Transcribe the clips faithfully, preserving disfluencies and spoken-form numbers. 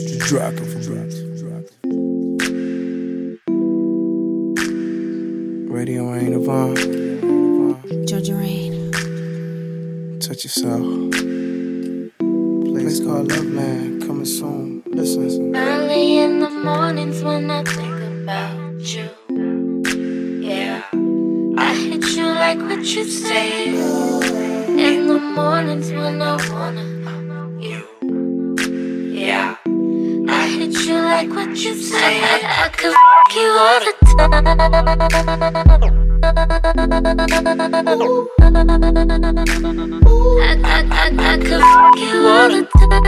Dropping for drops. Radio ain't a bomb. Georgia Rain. Touch yourself. Place called Loveland, coming soon. Listen, listen. Early in the mornings when I think about you, yeah, I hit you like what you say. In the mornings when I wanna you, yeah, I hit you like what you say. I, I could fuck you all the time. I, I, I, I could fuck you all the time.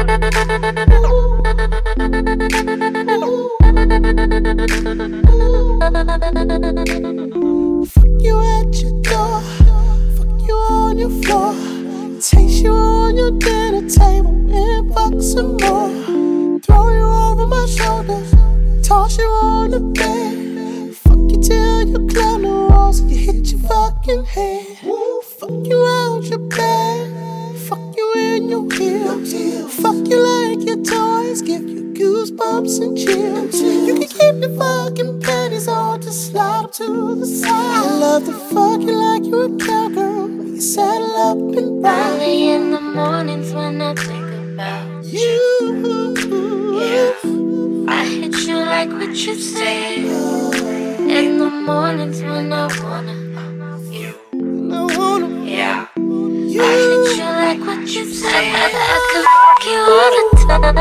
Fuck you at your door, fuck you on your floor, taste you on your dinner table, and fuck some more. Throw you over my shoulder, toss you on the bed, fuck you till you climb the walls and you hit your fucking head. Fuck you out your bed, fuck you in your heels, fuck you like your toys, give you goosebumps and chills. You can keep your fucking panties on, just slide up to the side. I love to fuck you like you a cowgirl when you saddle up and ride. Early in the mornings when I think about You, yeah, I hit you like what you say. In the mornings when I wanna you, I wanna, yeah, you. I hit you like what you say. I, I could fuck you all the time.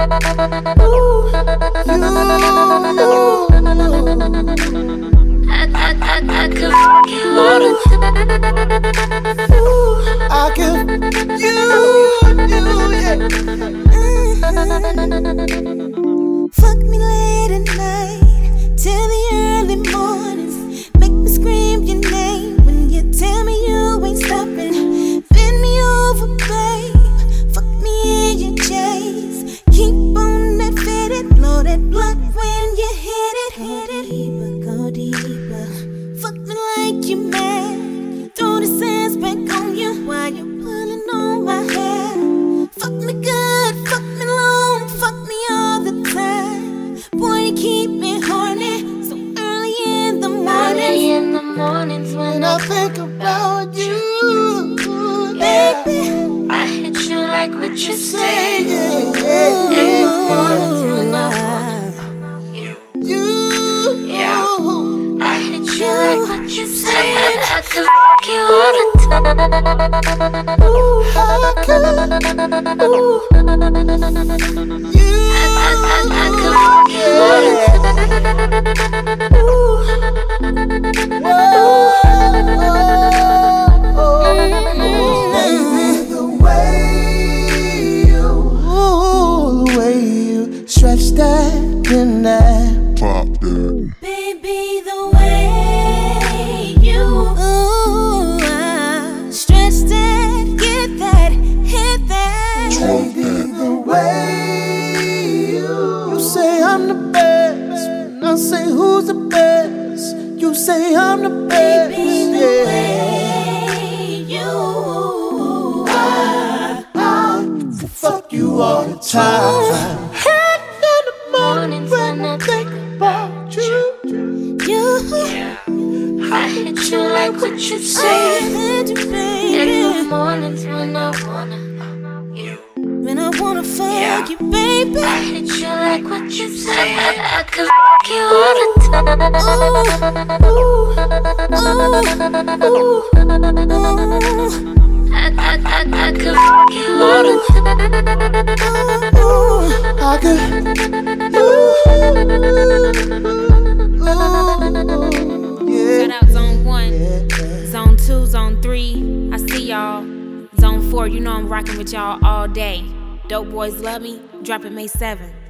I, I, I, I could fuck you all the time. I can, you, you, yeah. Fuck me late at night till the early mornings. Make me scream your name when you tell me you ain't stopping. Bend me over, babe. Fuck me in your chase. Keep on that fitted, blow that blunt when you hit it. Hit it deeper, go deeper. Fuck me like you mad. Throw the sands back on you while you're pulling on my hair. Fuck me good, fuck me long, fuck me all the time. Boy, you keep me horny so early in the Early morning. in the mornings when When I I think about you, yeah, baby, I hit you like what you say. yeah, In yeah, the yeah. mornings when I wanna you, You, yeah, I hit you like what you say. I, I could fuck you all the time. I could, ooh, you, I, I, I, I could fuck you all the baby, the way you, ooh, the way you stretch that in that. Pop that. Baby, the way you ooh, ah, stretch that, get that, hit that. Baby, the way you, you say I'm the best. When I say who's the best, you say I'm the best. Baby, the Yeah. way you I, I fuck you all the time. Head in the morning when I think about you. you yeah, I hit you like what you I say. hit you, In the baby. mornings when I wanna you, When I wanna fuck Yeah. you, baby. I hit you like what you say. I, I could fuck you all the time. Ooh, ooh, ooh, I, I, I, I could fuck you all the time. ooh. I could, ooh, yeah. Shout out Zone one, Zone two, Zone three. I see y'all. Zone four, you know I'm rocking with y'all all day. Dope boys love me. Dropping May seventh.